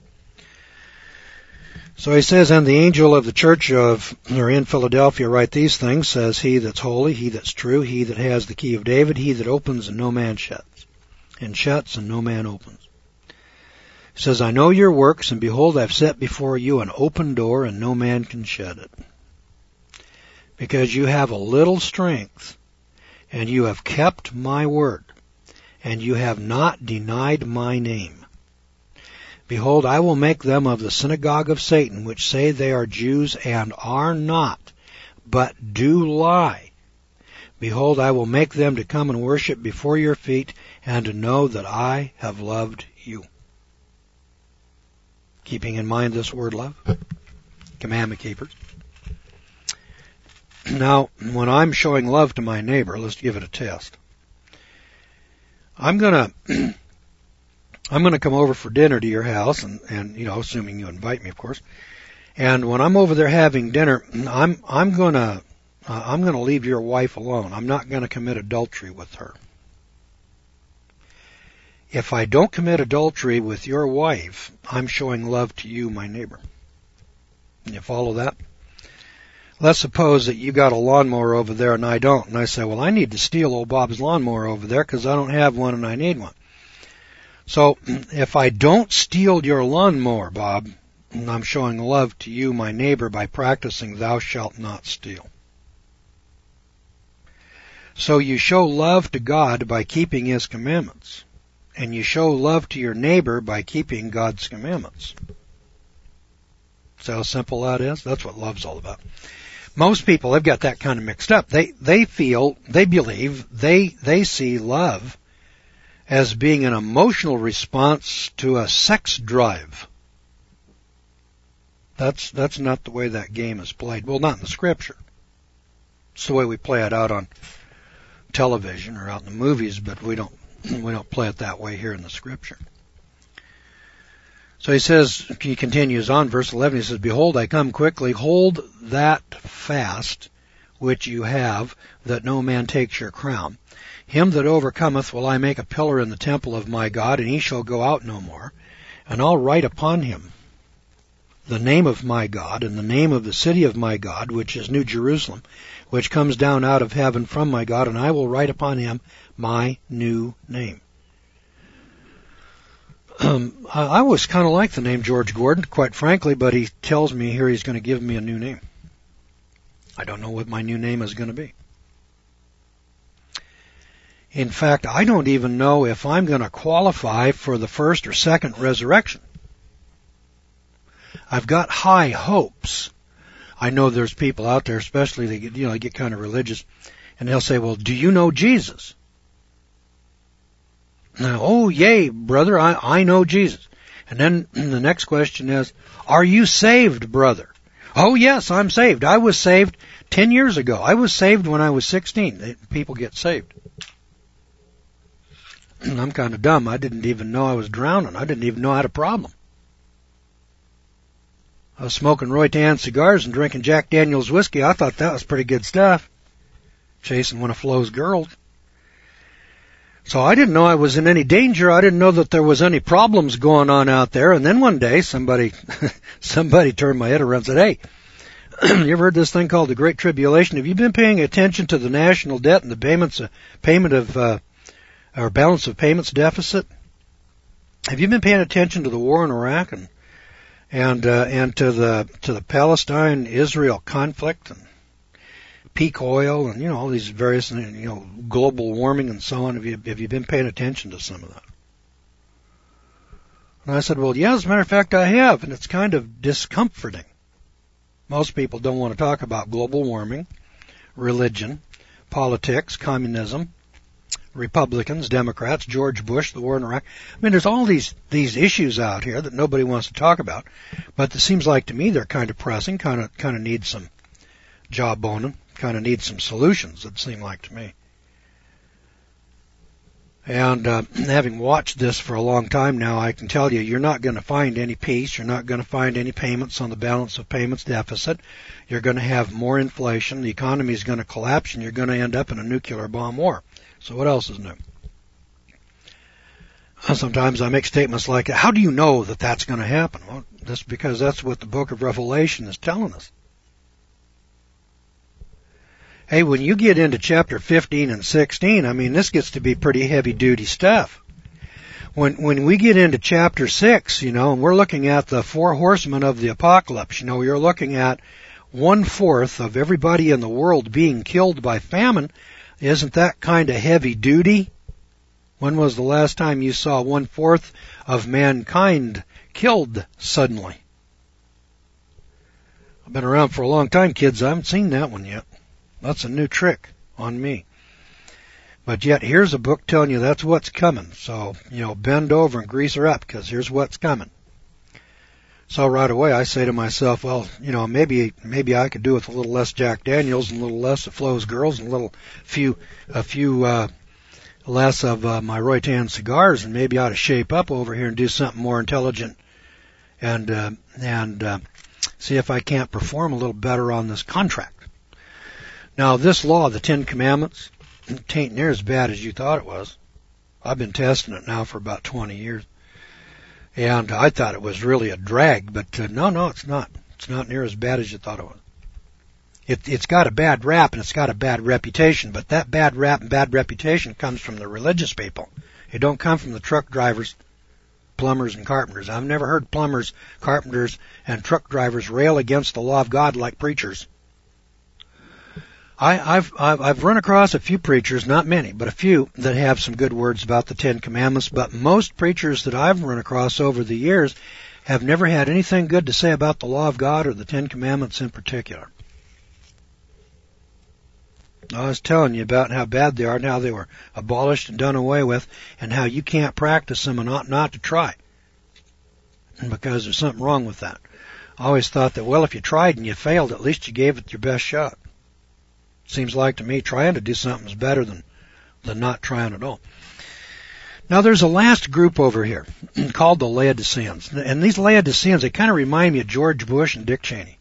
So he says, and the angel of the church of, or in Philadelphia write these things, says, he that's holy, he that's true, he that has the key of David, he that opens and no man shuts, and shuts and no man opens. He says, I know your works, and behold, I've set before you an open door, and no man can shut it. Because you have a little strength, and you have kept my word, and you have not denied my name. Behold, I will make them of the synagogue of Satan, which say they are Jews and are not, but do lie. Behold, I will make them to come and worship before your feet, and to know that I have loved you. Keeping in mind this word love, commandment keepers. Now, when I'm showing love to my neighbor, let's give it a test. I'm gonna, I'm gonna come over for dinner to your house, and, and you know, assuming you invite me, of course. And when I'm over there having dinner, I'm I'm gonna uh, I'm gonna leave your wife alone. I'm not gonna commit adultery with her. If I don't commit adultery with your wife, I'm showing love to you, my neighbor. You follow that? Let's suppose that you got a lawnmower over there and I don't, and I say, well, I need to steal old Bob's lawnmower over there because I don't have one and I need one. So if I don't steal your lawnmower, Bob, I'm showing love to you, my neighbor, by practicing thou shalt not steal. So you show love to God by keeping his commandments, and you show love to your neighbor by keeping God's commandments. See how simple that is? That's what love's all about. Most people have got that kind of mixed up. They they feel, they believe, they they see love as being an emotional response to a sex drive. That's that's not the way that game is played. Well, not in the Scripture. It's the way we play it out on television or out in the movies, but we don't we don't play it that way here in the Scripture. So he says, he continues on, verse eleven, he says, Behold, I come quickly, hold that fast which you have, that no man takes your crown. Him that overcometh will I make a pillar in the temple of my God, and he shall go out no more. And I'll write upon him the name of my God, and the name of the city of my God, which is New Jerusalem, which comes down out of heaven from my God, and I will write upon him my new name. Um, I, I always kind of like the name George Gordon, quite frankly, but he tells me here he's going to give me a new name. I don't know what my new name is going to be. In fact, I don't even know if I'm going to qualify for the first or second resurrection. I've got high hopes. I know there's people out there, especially they get, you know, they get kind of religious, and they'll say, well, do you know Jesus? Now, oh, yay, brother, I, I know Jesus. And then the next question is, are you saved, brother? Oh, yes, I'm saved. I was saved ten years ago. I was saved when I was sixteen. People get saved. I'm kind of dumb. I didn't even know I was drowning. I didn't even know I had a problem. I was smoking Roy Tan cigars and drinking Jack Daniels whiskey. I thought that was pretty good stuff. Chasing one of Flo's girls. So I didn't know I was in any danger. I didn't know that there was any problems going on out there. And then one day somebody, somebody turned my head around and said, hey, you ever heard this thing called the Great Tribulation? Have you been paying attention to the national debt and the payments, uh, payment of, uh, or balance of payments deficit? Have you been paying attention to the war in Iraq and, and, uh, and to the, to the Palestine-Israel conflict and peak oil and, you know, all these various, you know, global warming and so on? Have you, have you been paying attention to some of that? And I said, well, yeah, as a matter of fact, I have, and it's kind of discomforting. Most people don't want to talk about global warming, religion, politics, communism, Republicans, Democrats, George Bush, the war in Iraq. I mean, there's all these, these issues out here that nobody wants to talk about, but it seems like to me they're kind of pressing, kind of, kind of need some jawboning. Kind of need some solutions, it seemed like to me. And uh, having watched this for a long time now, I can tell you, you're not going to find any peace. You're not going to find any payments on the balance of payments deficit. You're going to have more inflation. The economy is going to collapse, and you're going to end up in a nuclear bomb war. So what else is new? Sometimes I make statements like, how do you know that that's going to happen? Well, that's because that's what the book of Revelation is telling us. Hey, when you get into chapter fifteen and sixteen, I mean, this gets to be pretty heavy-duty stuff. When when we get into chapter six, you know, and we're looking at the four horsemen of the apocalypse, you know, you're looking at one-fourth of everybody in the world being killed by famine. Isn't that kind of heavy-duty? When was the last time you saw one-fourth of mankind killed suddenly? I've been around for a long time, kids. I haven't seen that one yet. That's a new trick on me. But yet, here's a book telling you that's what's coming. So, you know, bend over and grease her up, because here's what's coming. So right away, I say to myself, well, you know, maybe maybe I could do with a little less Jack Daniels and a little less of Flo's girls and a little few a few uh, less of uh, my Roy Tan cigars, and maybe I ought to shape up over here and do something more intelligent and uh, and uh, see if I can't perform a little better on this contract. Now, this law, the Ten Commandments, it ain't near as bad as you thought it was. I've been testing it now for about twenty years. And I thought it was really a drag, but uh, no, no, it's not. It's not near as bad as you thought it was. It, it's got a bad rap and it's got a bad reputation, but that bad rap and bad reputation comes from the religious people. It don't come from the truck drivers, plumbers, and carpenters. I've never heard plumbers, carpenters, and truck drivers rail against the law of God like preachers. I, I've, I've, I've run across a few preachers, not many, but a few that have some good words about the Ten Commandments, but most preachers that I've run across over the years have never had anything good to say about the law of God or the Ten Commandments in particular. I was telling you about how bad they are and how they were abolished and done away with, and how you can't practice them and ought not to try, because there's something wrong with that. I always thought that, well, if you tried and you failed, at least you gave it your best shot. Seems like to me trying to do something is better than, than not trying at all. Now there's a last group over here called the Laodiceans. And these Laodiceans, they kind of remind me of George Bush and Dick Cheney.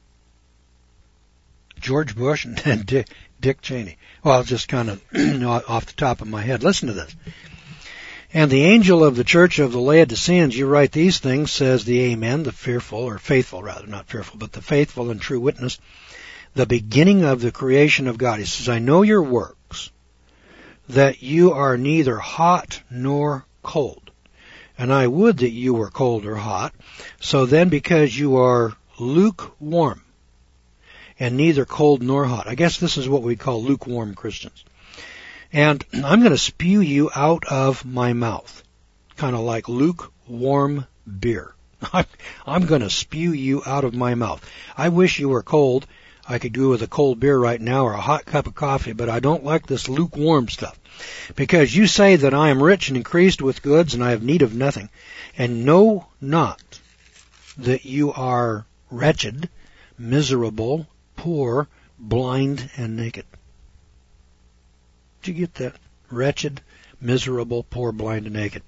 George Bush and Dick, Dick Cheney. Well, just kind of off the top of my head. Listen to this. And the angel of the church of the Laodiceans, you write these things, says the Amen, the fearful, or faithful rather, not fearful, but the faithful and true witness, the beginning of the creation of God. He says, I know your works, that you are neither hot nor cold. And I would that you were cold or hot. So then because you are lukewarm, and neither cold nor hot. I guess this is what we call lukewarm Christians. And I'm going to spew you out of my mouth, kind of like lukewarm beer. I'm going to spew you out of my mouth. I wish you were cold. I could go with a cold beer right now or a hot cup of coffee, but I don't like this lukewarm stuff. Because you say that I am rich and increased with goods and I have need of nothing, and know not that you are wretched, miserable, poor, blind, and naked. Did you get that? Wretched, miserable, poor, blind, and naked.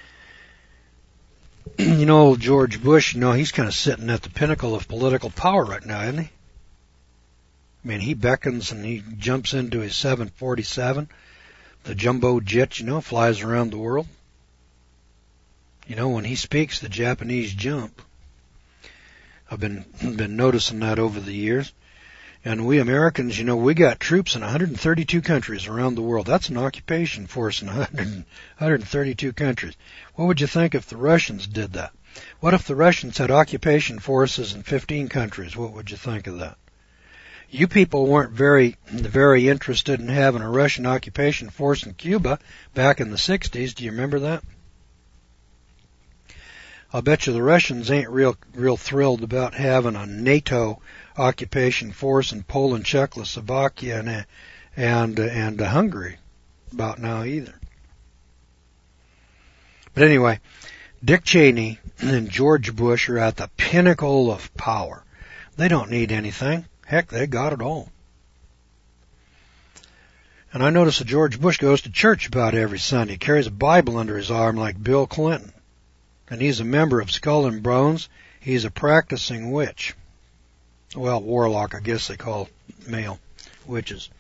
You know, George Bush, you know, he's kind of sitting at the pinnacle of political power right now, isn't he? I mean, he beckons and he jumps into his seven forty-seven. The jumbo jet, you know, flies around the world. You know, when he speaks, the Japanese jump. I've been been noticing that over the years. And we Americans, you know, we got troops in one hundred thirty-two countries around the world. That's an occupation force in one hundred, one hundred thirty-two countries. What would you think if the Russians did that? What if the Russians had occupation forces in fifteen countries? What would you think of that? You people weren't very, very interested in having a Russian occupation force in Cuba back in the sixties. Do you remember that? I'll bet you the Russians ain't real, real thrilled about having a NATO occupation force in Poland, Czechoslovakia, and and and Hungary about now either. But anyway, Dick Cheney and George Bush are at the pinnacle of power. They don't need anything. Heck, they got it all. And I notice that George Bush goes to church about every Sunday, carries a Bible under his arm like Bill Clinton. And he's a member of Skull and Bones. He's a practicing witch. Well, warlock, I guess they call male witches.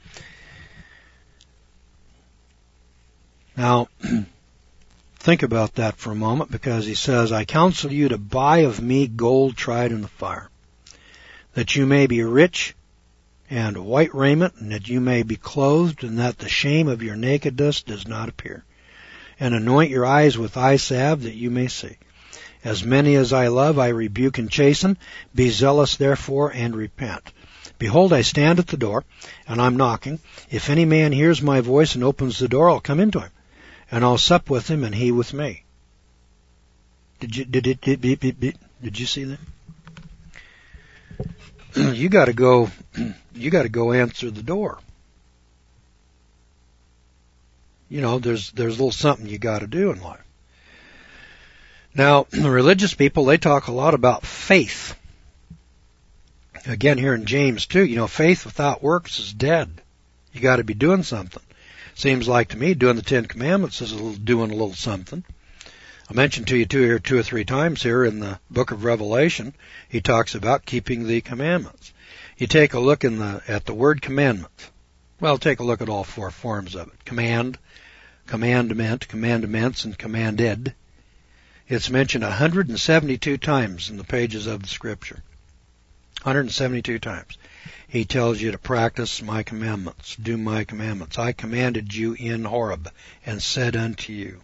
Now, think about that for a moment, because he says, I counsel you to buy of me gold tried in the fire, that you may be rich, and white raiment, and that you may be clothed, and that the shame of your nakedness does not appear. And anoint your eyes with eye salve, that you may see. As many as I love, I rebuke and chasten. Be zealous, therefore, and repent. Behold, I stand at the door, and I'm knocking. If any man hears my voice and opens the door, I'll come into him, and I'll sup with him, and he with me. Did you did it did, did, did, did, did you see that? You got to go. You got to go answer the door. You know, there's there's a little something you got to do in life. Now, the religious people, they talk a lot about faith. Again, here in James two, you know, faith without works is dead. You got to be doing something. Seems like to me doing the Ten Commandments is a little, doing a little something. I mentioned to you two here two or three times here in the book of Revelation, he talks about keeping the commandments. You take a look in the at the word commandment. Well, take a look at all four forms of it. Command, commandment, commandments, and commanded. It's mentioned one hundred seventy-two times in the pages of the Scripture. one hundred seventy-two times. He tells you to practice my commandments, do my commandments. I commanded you in Horeb and said unto you.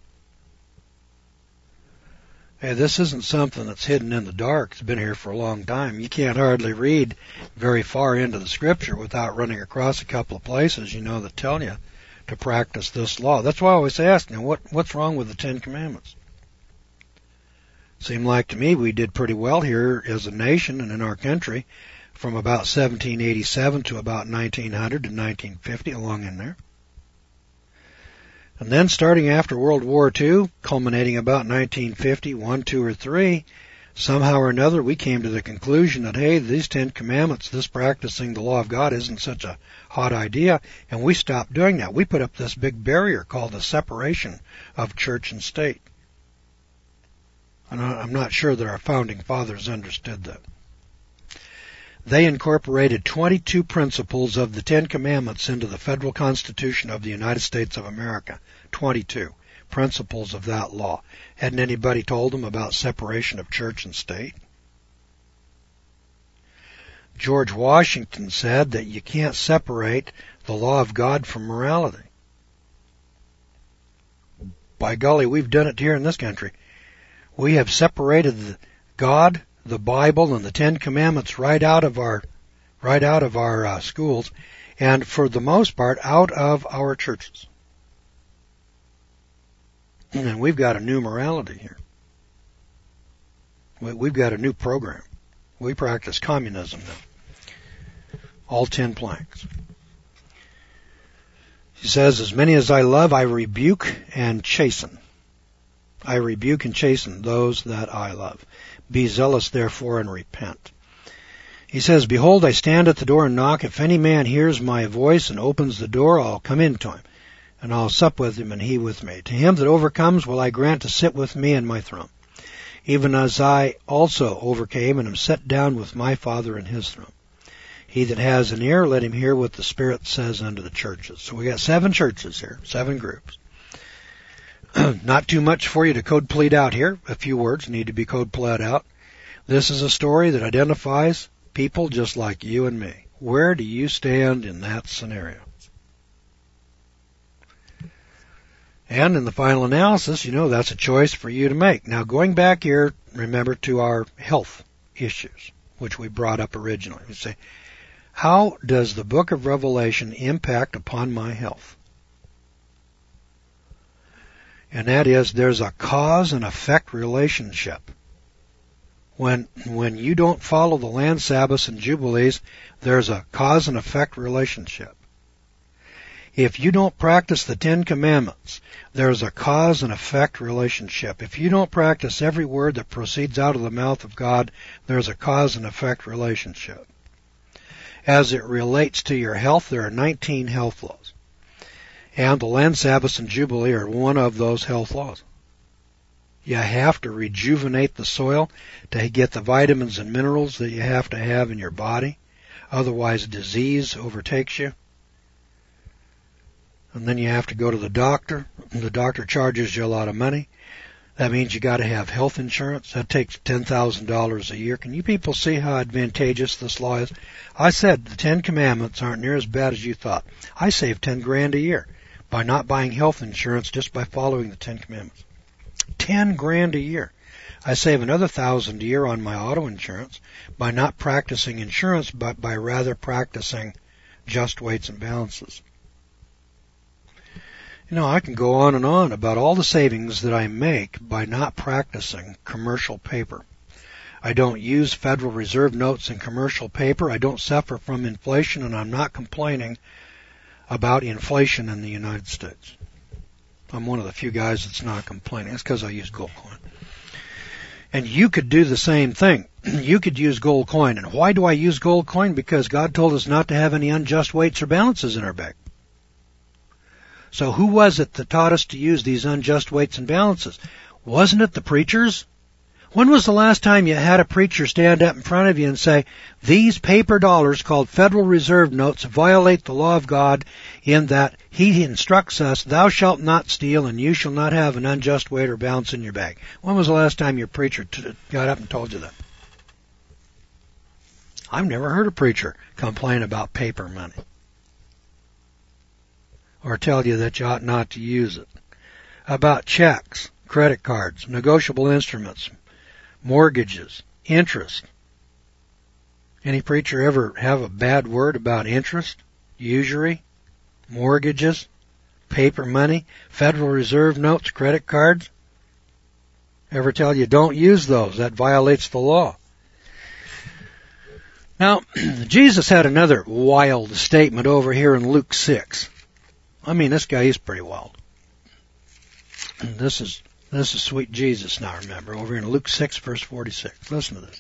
Hey, this isn't something that's hidden in the dark. It's been here for a long time. You can't hardly read very far into the Scripture without running across a couple of places, you know, that tell you to practice this law. That's why I always ask, you know, what, what's wrong with the Ten Commandments? Seemed like to me we did pretty well here as a nation and in our country from about seventeen eighty-seven to about nineteen hundred to nineteen fifty, along in there. And then starting after World War Two, culminating about nineteen fifty, one, two, or three, somehow or another we came to the conclusion that, hey, these Ten Commandments, this practicing the law of God isn't such a hot idea, and we stopped doing that. We put up this big barrier called the separation of church and state. And I'm not sure that our founding fathers understood that. They incorporated twenty-two principles of the Ten Commandments into the federal Constitution of the United States of America. twenty-two principles of that law. Hadn't anybody told them about separation of church and state? George Washington said that you can't separate the law of God from morality. By golly, we've done it here in this country. We have separated God, the Bible, and the Ten Commandments right out of our, right out of our uh, schools, and for the most part, out of our churches. And we've got a new morality here. We've got a new program. We practice communism now. All ten planks. He says, as many as I love, I rebuke and chasten. I rebuke and chasten those that I love. Be zealous, therefore, and repent. He says, behold, I stand at the door and knock. If any man hears my voice and opens the door, I'll come into him, and I'll sup with him, and he with me. To him that overcomes will I grant to sit with me in my throne, even as I also overcame and am set down with my Father in his throne. He that has an ear, let him hear what the Spirit says unto the churches. So we got seven churches here, seven groups. Not too much for you to code plead out here. A few words need to be code plead out. This is a story that identifies people just like you and me. Where do you stand in that scenario? And in the final analysis, you know, that's a choice for you to make. Now, going back here, remember, to our health issues, which we brought up originally. We say, how does the book of Revelation impact upon my health? And that is, there's a cause and effect relationship. When when you don't follow the land Sabbaths and Jubilees, there's a cause and effect relationship. If you don't practice the Ten Commandments, there's a cause and effect relationship. If you don't practice every word that proceeds out of the mouth of God, there's a cause and effect relationship. As it relates to your health, there are nineteen health laws. And the land Sabbaths and Jubilee are one of those health laws. You have to rejuvenate the soil to get the vitamins and minerals that you have to have in your body. Otherwise, disease overtakes you. And then you have to go to the doctor. The doctor charges you a lot of money. That means you got to have health insurance. That takes ten thousand dollars a year. Can you people see how advantageous this law is? I said the Ten Commandments aren't near as bad as you thought. I save ten grand a year by not buying health insurance, just by following the Ten Commandments. Ten grand a year. I save another thousand a year on my auto insurance by not practicing insurance, but by rather practicing just weights and balances. You know, I can go on and on about all the savings that I make by not practicing commercial paper. I don't use Federal Reserve notes in commercial paper. I don't suffer from inflation, and I'm not complaining about inflation in the United States. I'm one of the few guys that's not complaining. It's because I use gold coin. And you could do the same thing. You could use gold coin. And why do I use gold coin? Because God told us not to have any unjust weights or balances in our bag. So who was it that taught us to use these unjust weights and balances? Wasn't it the preachers? When was the last time you had a preacher stand up in front of you and say, these paper dollars called Federal Reserve notes violate the law of God in that he instructs us, thou shalt not steal and you shall not have an unjust weight or balance in your bag? When was the last time your preacher t- got up and told you that? I've never heard a preacher complain about paper money or tell you that you ought not to use it. About checks, credit cards, negotiable instruments, mortgages, interest. Any preacher ever have a bad word about interest, usury, mortgages, paper money, Federal Reserve notes, credit cards? Ever tell you don't use those? That violates the law. Now, Jesus had another wild statement over here in Luke six. I mean, this guy is pretty wild. This is This is sweet Jesus now, remember, over in Luke six, verse forty-six. Listen to this.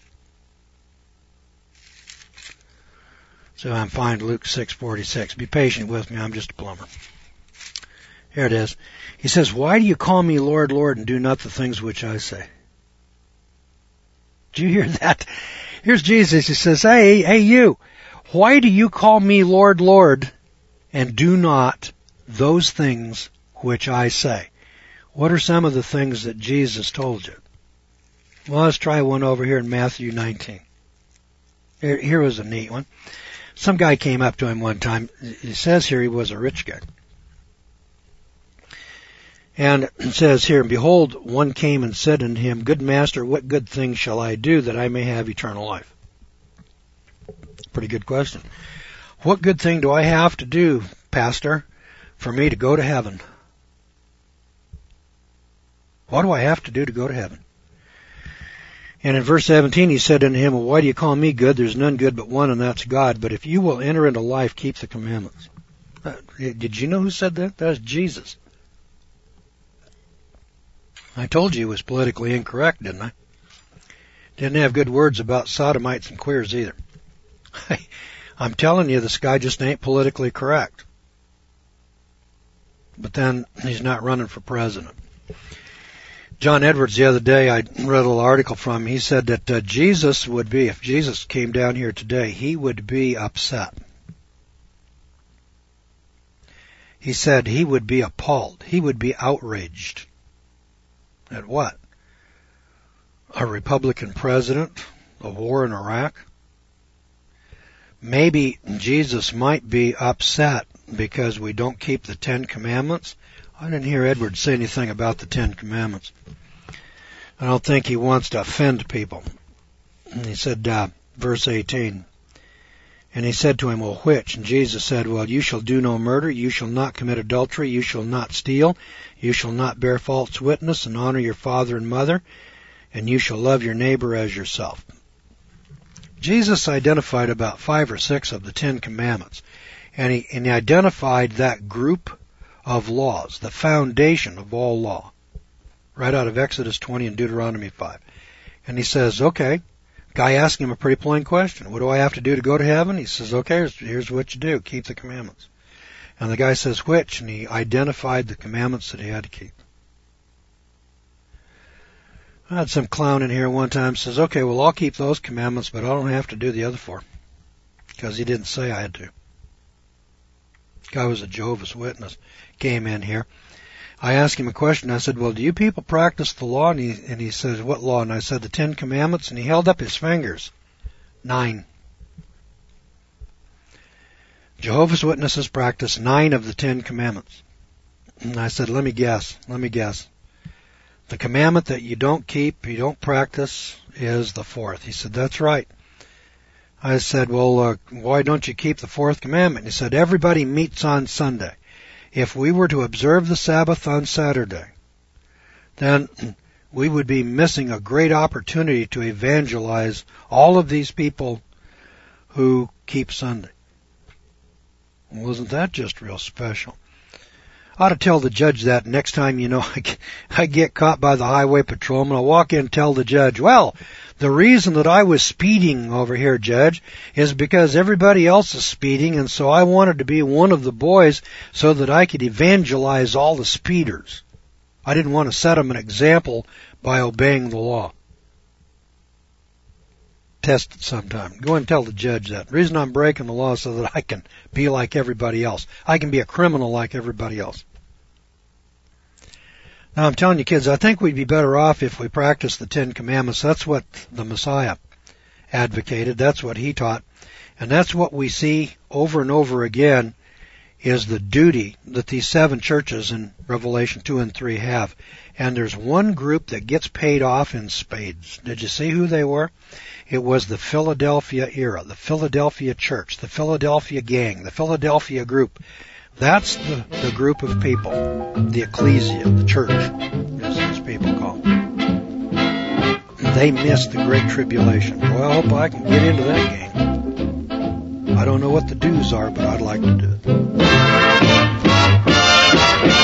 So I'm fine, Luke six forty-six. Be patient with me, I'm just a plumber. Here it is. He says, why do you call me Lord, Lord, and do not the things which I say? Do you hear that? Here's Jesus. He says, hey, hey you, why do you call me Lord, Lord, and do not those things which I say? What are some of the things that Jesus told you? Well, let's try one over here in Matthew nineteen. Here, here was a neat one. Some guy came up to him one time. It says here he was a rich guy. And it says here, behold, one came and said unto him, good master, what good thing shall I do that I may have eternal life? Pretty good question. What good thing do I have to do, pastor, for me to go to heaven? What do I have to do to go to heaven? And in verse seventeen, he said unto him, well, why do you call me good? There's none good but one, and that's God. But if you will enter into life, keep the commandments. Uh, did you know who said that? That's Jesus. I told you he was politically incorrect, didn't I? Didn't have good words about sodomites and queers either. I'm telling you, this guy just ain't politically correct. But then he's not running for president. John Edwards, the other day, I read a little article from him. He said that uh, Jesus would be, if Jesus came down here today, he would be upset. He said he would be appalled. He would be outraged. At what? A Republican president? A war in Iraq? Maybe Jesus might be upset because we don't keep the Ten Commandments. I didn't hear Edwards say anything about the Ten Commandments. I don't think he wants to offend people. And he said, uh, verse eighteen, and he said to him, well, which? And Jesus said, well, you shall do no murder, you shall not commit adultery, you shall not steal, you shall not bear false witness, and honor your father and mother, and you shall love your neighbor as yourself. Jesus identified about five or six of the Ten Commandments, and he, and he identified that group of laws, the foundation of all law, right out of Exodus twenty and Deuteronomy five. And he says, okay, guy asked him a pretty plain question. What do I have to do to go to heaven? He says, okay, here's, here's what you do. Keep the commandments. And the guy says, which? And he identified the commandments that he had to keep. I had some clown in here one time says, okay, well, I'll keep those commandments, but I don't have to do the other four. Because he didn't say I had to. Guy was a Jehovah's Witness. Came in here. I asked him a question. I said, well, do you people practice the law? And he, and he says, what law? And I said, the Ten Commandments. And he held up his fingers. Nine. Jehovah's Witnesses practice nine of the Ten Commandments. And I said, let me guess. Let me guess. The commandment that you don't keep, you don't practice, is the fourth. He said, that's right. I said, well, uh, why don't you keep the fourth commandment? He said, everybody meets on Sunday. If we were to observe the Sabbath on Saturday, then we would be missing a great opportunity to evangelize all of these people who keep Sunday. Wasn't that just real special? I ought to tell the judge that next time, you know, I get, I get caught by the highway patrolman. I'll walk in and tell the judge, well, the reason that I was speeding over here, Judge, is because everybody else is speeding, and so I wanted to be one of the boys so that I could evangelize all the speeders. I didn't want to set them an example by obeying the law. Test it sometime. Go and tell the judge that. The reason I'm breaking the law is so that I can be like everybody else. I can be a criminal like everybody else. Now, I'm telling you, kids, I think we'd be better off if we practiced the Ten Commandments. That's what the Messiah advocated. That's what he taught. And that's what we see over and over again is the duty that these seven churches in Revelation two and three have. And there's one group that gets paid off in spades. Did you see who they were? It was the Philadelphia era, the Philadelphia church, the Philadelphia gang, the Philadelphia group. That's the, the group of people, the ecclesia, the church, as these people call them. They missed the Great Tribulation. Well, I hope I can get into that gang. I don't know what the do's are, but I'd like to do it.